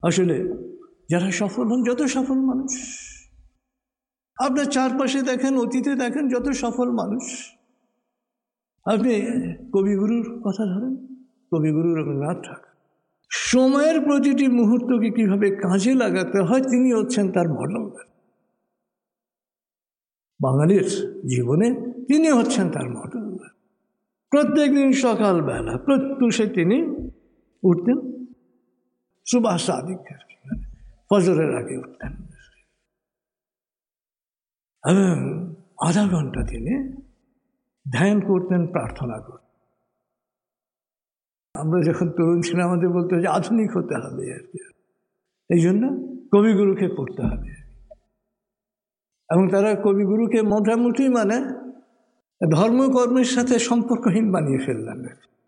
আসলে যারা সফল হন, যত সফল মানুষ আপনার চারপাশে দেখেন, অতীতে দেখেন, যত সফল মানুষ, আপনি কবিগুরুর কথা ধরেন, কবিগুরু রবীন্দ্রনাথ ঠাকুর সময়ের প্রতিটি মুহূর্তকে কিভাবে কাজে লাগাতে হয় তিনি হচ্ছেন তার মডেল। বাঙালির জীবনে তিনি হচ্ছেন তার মডেল। প্রত্যেক দিন সকালবেলা প্রত্যুষে তিনি উঠতেন, সুবাহ সাদিক ফজরের আগে উঠতেন এবং আধা ঘন্টা তিনি ধ্যান করতেন, প্রার্থনা করতেন। আমরা যখন তরুণ ছিলাম আমাদের বলতে যে আধুনিক হতে হবে আর কি, এই জন্য কবিগুরুকে পড়তে হবে। এবং তারা কবিগুরুকে মোটামুটি মানে ধর্মকর্মের সাথে সম্পর্কহীন বানিয়ে ফেললেন।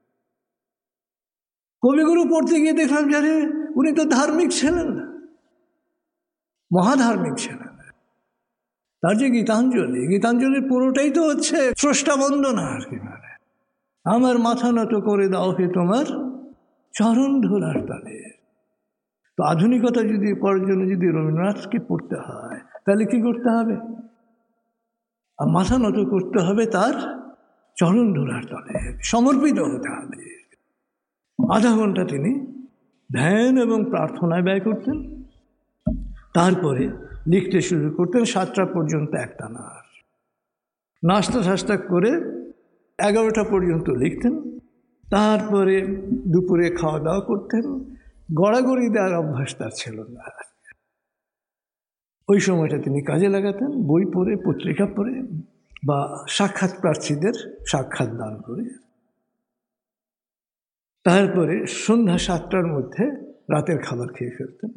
কবিগুরু পড়তে গিয়ে দেখলাম যারে উনি তো ধার্মিক ছিলেন না, মহাধার্মিক ছিলেন। তার যে গীতাঞ্জলি, গীতাঞ্জলির পুরোটাই তো হচ্ছে স্রষ্টা বন্দনা আর কি, মানে আমার মাথা নত করে দাও হে তোমার চরণ ধরার তলে। তো আধুনিকতা যদি পড়ার জন্য যদি রবীন্দ্রনাথকে পড়তে হয় তাহলে কি করতে হবে? আর মাথা নত করতে হবে তার চরণ ধরার তলে, সমর্পিত হতে হবে। আধা ঘন্টা তিনি ধ্যান এবং প্রার্থনায় ব্যয় করতেন, তারপরে লিখতে শুরু করতেন 7টা পর্যন্ত একটানা। নাস্তা ঠাস্তা করে 11টা পর্যন্ত লিখতেন, তারপরে দুপুরে খাওয়া দাওয়া করতেন। গড়াগড়ি দেওয়ার অভ্যাস তার ছিল না। ওই সময়টা তিনি কাজে লাগাতেন, বই পড়ে, পত্রিকা পড়ে বা সাক্ষাৎ প্রার্থীদের সাক্ষাৎ দান করে। তারপরে সন্ধ্যা 7টার মধ্যে রাতের খাবার খেয়ে ফেলতেন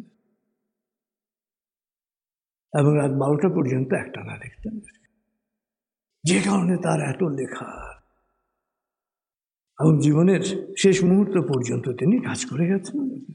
এবং রাত 12টা পর্যন্ত একটানা লিখতেন। যে কারণে তার এত লেখা এবং জীবনের শেষ মুহূর্ত পর্যন্ত তিনি কাজ করে গেছেন।